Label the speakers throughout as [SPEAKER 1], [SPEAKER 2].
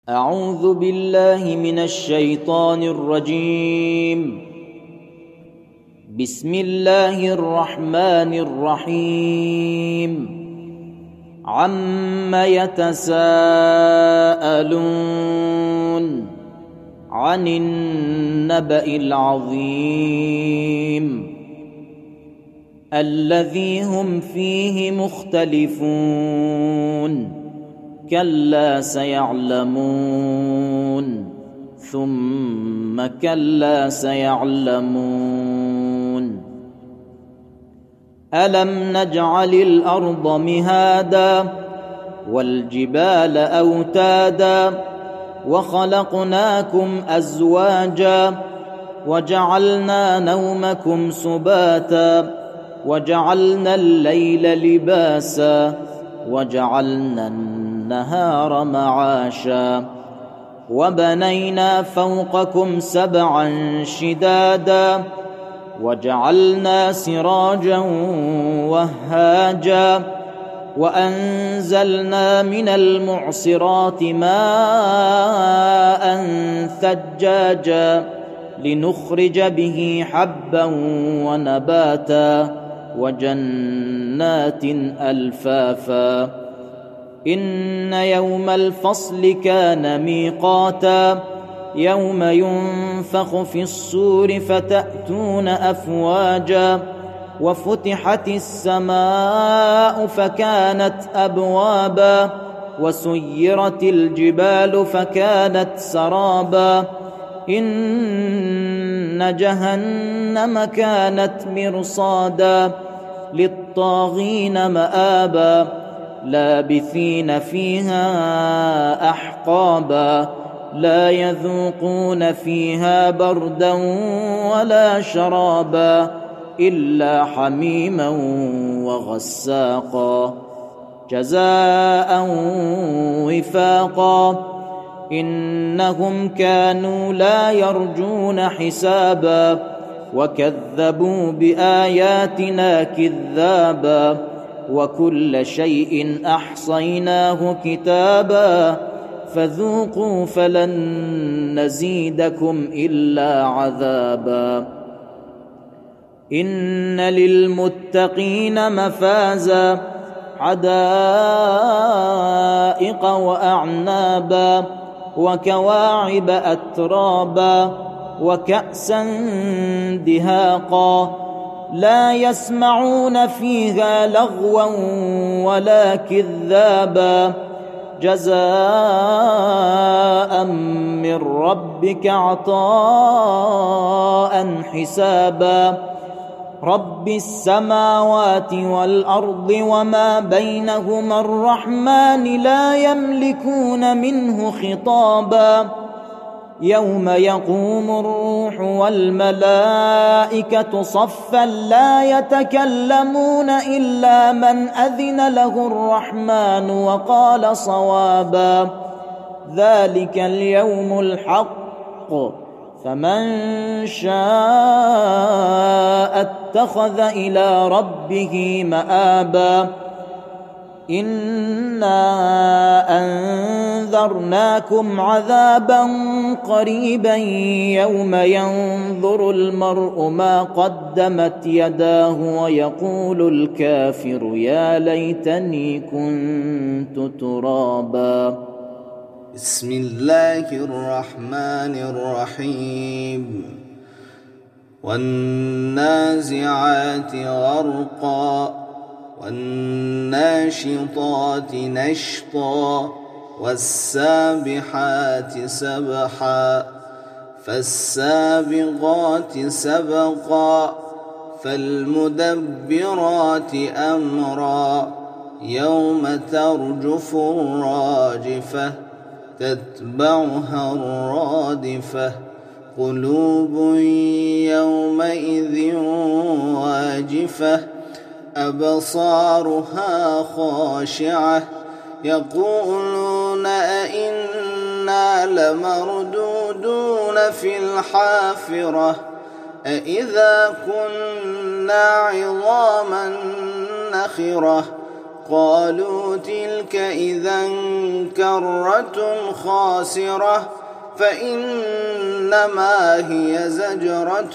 [SPEAKER 1] أعوذ بالله من الشيطان الرجيم. بسم الله الرحمن الرحيم. عم يتساءلون عن النبأ العظيم الذي هم فيه مختلفون كلا سيعلمون ثم كلا سيعلمون. ألم نجعل الأرض مهادا والجبال أوتادا وخلقناكم أزواجا وجعلنا نومكم سباتا وجعلنا الليل لباسا وجعلنا النهار معاشا وبنينا فوقكم سبعا شدادا وجعلنا سراجا وهاجا وأنزلنا من المعصرات ماء ثجاجا لنخرج به حبا ونباتا وجنات ألفافا. إن يوم الفصل كان ميقاتا يوم ينفخ في الصور فتأتون أفواجا وفتحت السماء فكانت أبوابا وسيرت الجبال فكانت سرابا. إن جهنم كانت مرصادا للطاغين مآبا لابثين فيها أحقابا لا يذوقون فيها بردا ولا شرابا إلا حميما وغساقا جزاء وفاقا. إنهم كانوا لا يرجون حسابا وكذبوا بآياتنا كذابا وكل شيء أحصيناه كتابا فذوقوا فلن نزيدكم إلا عذابا. إن للمتقين مفازا حدائق وأعنابا وكواعب أترابا وكأسا دهاقا لا يسمعون فيها لغوا ولا كذابا جزاء من ربك عطاء حسابا. رب السماوات والأرض وما بينهما الرحمن لا يملكون منه خطابا. يوم يقوم الروح والملائكة صفا لا يتكلمون إلا من أذن له الرحمن وقال صوابا. ذلك اليوم الحق فمن شاء اتخذ إلى ربه مآبا. إنا أنذرناكم عذابا قريبا يوم ينظر المرء ما قدمت يداه ويقول الكافر يا ليتني كنت ترابا.
[SPEAKER 2] بسم الله الرحمن الرحيم. والنازعات غرقا والناشطات نشطا والسابحات سبحا فالسابغات سبقا فالمدبرات أمرا يوم ترجف الراجفة تتبعها الرادفة قلوب يومئذ واجفة أبصارها خاشعة يقولون أئنا لمردودون في الحافرة أئذا كنا عظاما نخرة قالوا تلك إذا كرة خاسرة فإنما هي زجرة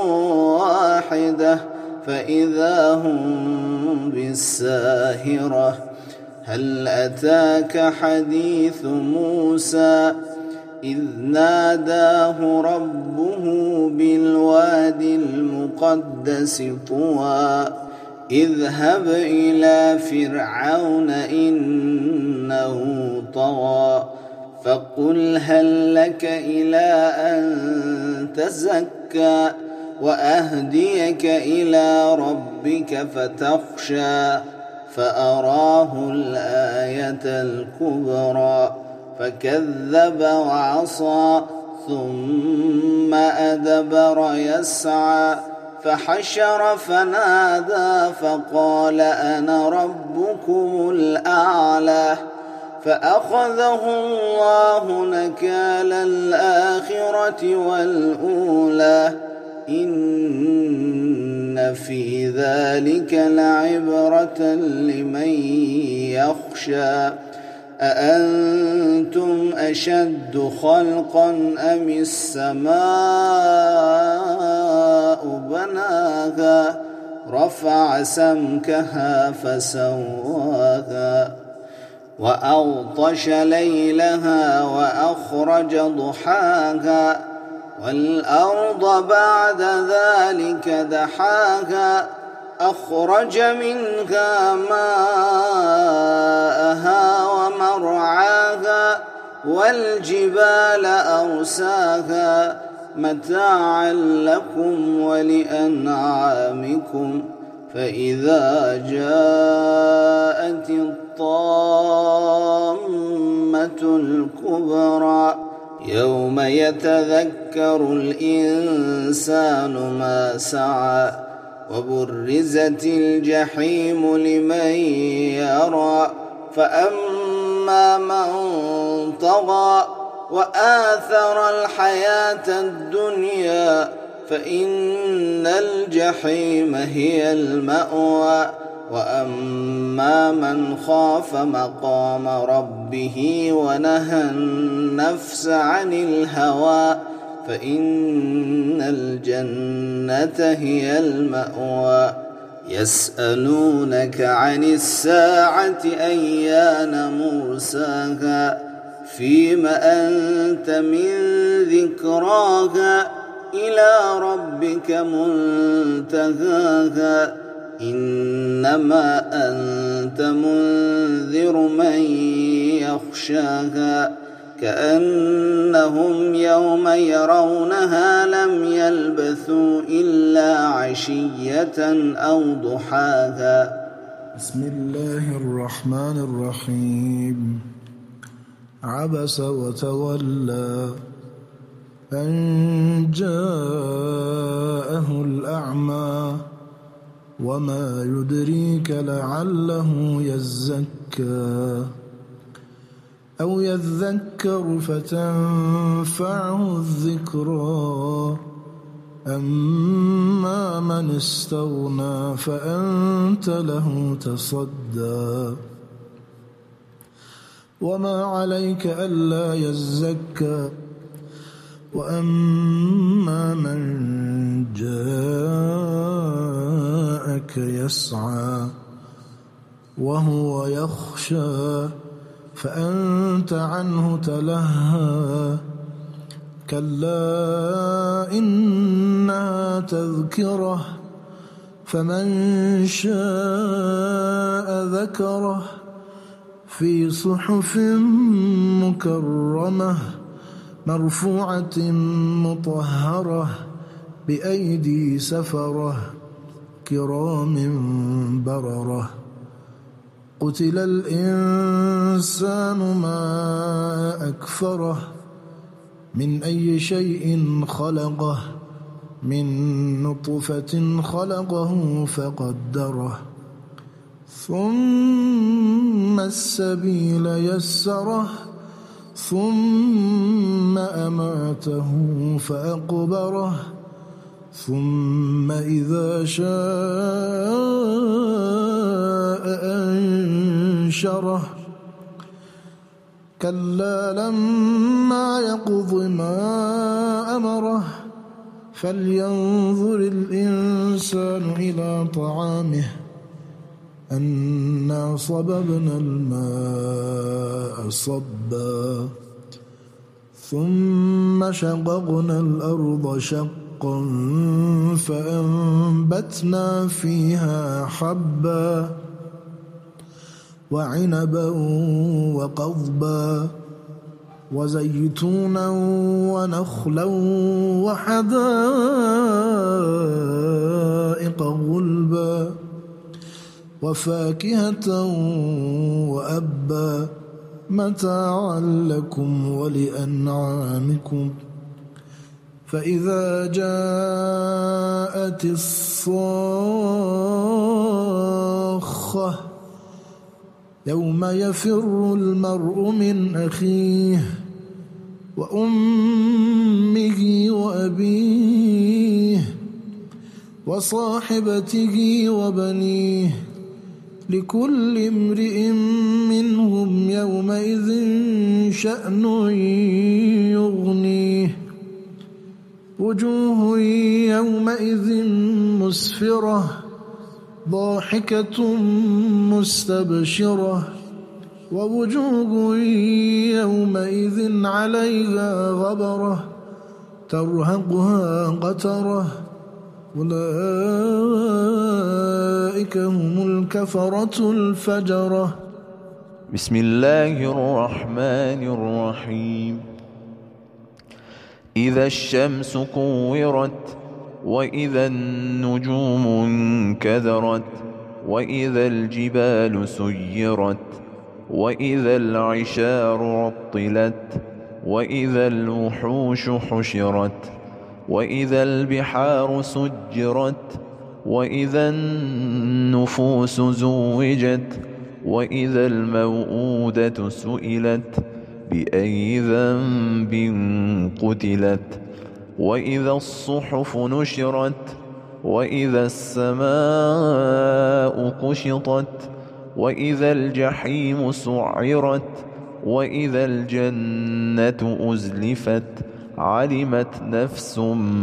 [SPEAKER 2] واحدة فإذا هم بالساهرة هل أتاك حديث موسى إذ ناداه ربه بالواد المقدس طوى اذهب إلى فرعون إنه طغى فقل هل لك إلى أن تزكى وأهديك إلى ربك فتخشى فأراه الآية الكبرى فكذب وعصى ثم أدبر يسعى فحشر فنادى فقال أنا ربكم الأعلى فأخذه الله نكال الآخرة والأولى إن في ذلك لعبرة لمن يخشى أأنتم أشد خلقا أم السماء بناها رفع سمكها فسواها وأغطش ليلها وأخرج ضحاها والأرض بعد ذلك دحاها أخرج منها ماءها ومرعاها والجبال أرساها متاعا لكم ولأنعامكم فإذا جاءت الطامة الكبرى يوم يتذكر الإنسان ما سعى وبرزت الجحيم لمن يرى فأما من طغى وآثر الحياة الدنيا فإن الجحيم هي المأوى وأما من خاف مقام ربه ونهى النفس عن الهوى فإن الجنة هي المأوى يسألونك عن الساعة أيان مرساها فيم أنت من ذكراها إلى ربك منتهاها إنما أنت منذر من يخشاها كأنهم يوم يرونها لم يلبثوا إلا عشية أو ضحاها.
[SPEAKER 3] بسم الله الرحمن الرحيم. عبس وتولى أن جاءه الأعمى وما يدريك لعله يزكى أو يذكر فتنفعه الذكرى أما من استغنى فأنت له تصدى وما عليك ألا يزكى وأما من جاءك يسعى وهو يخشى فأنت عنه تلهى كلا إنها تذكرة فمن شاء ذكره في صحف مكرمة مرفوعة مطهرة بأيدي سفرة كرام بررة قتل الإنسان ما أكفره من أي شيء خلقه من نطفة خلقه فقدره ثم السبيل يسره ثم أماته فأقبره ثم إذا شاء منشرة كلا لما يقض ما أمره فلينظر الإنسان إلى طعامه أنا صببنا الماء صبا ثم شققنا الأرض شقا فأنبتنا فيها حبا وعنبا وقضبا وزيتونا ونخلا وحدائق غلبا وفاكهة وأبا متاعا لكم ولأنعامكم فإذا جاءت الصاخة يوم يفر المرء من أخيه وأمه وأبيه وصاحبته وبنيه لكل امرئ منهم يومئذ شأن يغنيه وجوه يومئذ مسفرة ضاحكة مستبشرة ووجوه يومئذ عليها غبرة ترهقها قترة أولئك هم الكفرة الفجرة.
[SPEAKER 4] بسم الله الرحمن الرحيم. إذا الشمس كورت وإذا النجوم انكدرت وإذا الجبال سيرت وإذا العشار عطلت وإذا الوحوش حشرت وإذا البحار سجرت وإذا النفوس زوجت وإذا الموءودة سئلت بأي ذنب قتلت وإذا الصحف نشرت وإذا السماء كشطت وإذا الجحيم سعرت وإذا الجنة أزلفت علمت نفس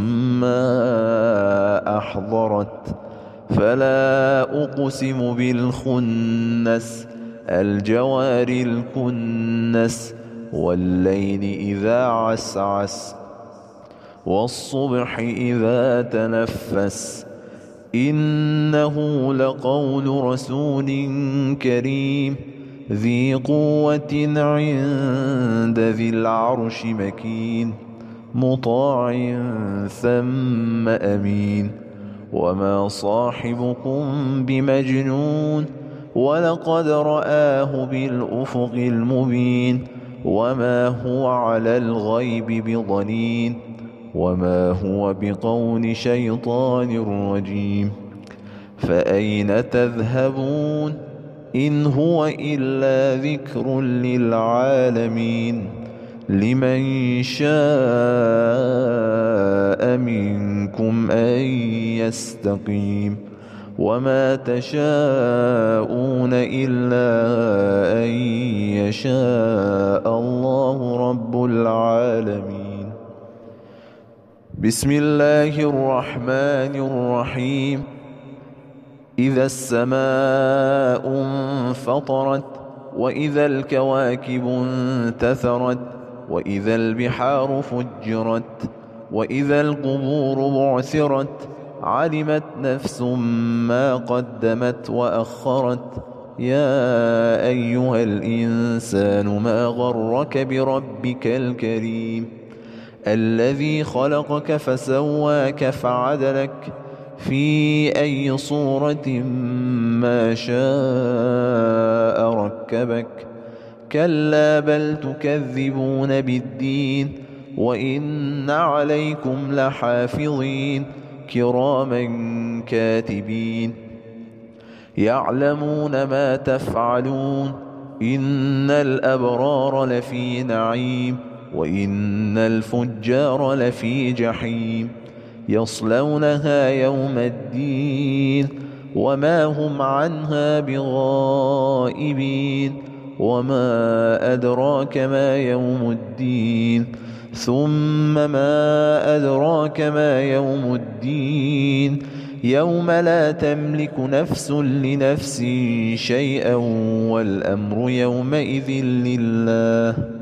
[SPEAKER 4] ما أحضرت فلا أقسم بالخنس الجوار الكنس والليل إذا عسعس والصبح إذا تنفس إنه لقول رسول كريم ذي قوة عند ذي العرش مكين مطاع ثم أمين وما صاحبكم بمجنون ولقد رآه بالأفق المبين وما هو على الغيب بضنين وما هو بقول شيطان رجيم فأين تذهبون إن هو إلا ذكر للعالمين لمن شاء منكم أن يستقيم وما تشاءون إلا أن يشاء الله رب العالمين. بسم الله الرحمن الرحيم. إذا السماء انفطرت وإذا الكواكب انتثرت وإذا البحار فجرت وإذا القبور بعثرت علمت نفس ما قدمت وأخرت يا أيها الإنسان ما غرك بربك الكريم الذي خلقك فسواك فعدلك في أي صورة ما شاء ركبك كلا بل تكذبون بالدين وإن عليكم لحافظين كراما كاتبين يعلمون ما تفعلون إن الأبرار لفي نعيم وإن الفجار لفي جحيم يصلونها يوم الدين وما هم عنها بغائبين وما أدراك ما يوم الدين ثم ما أدراك ما يوم الدين يوم لا تملك نفس لنفس شيئا والأمر يومئذ لله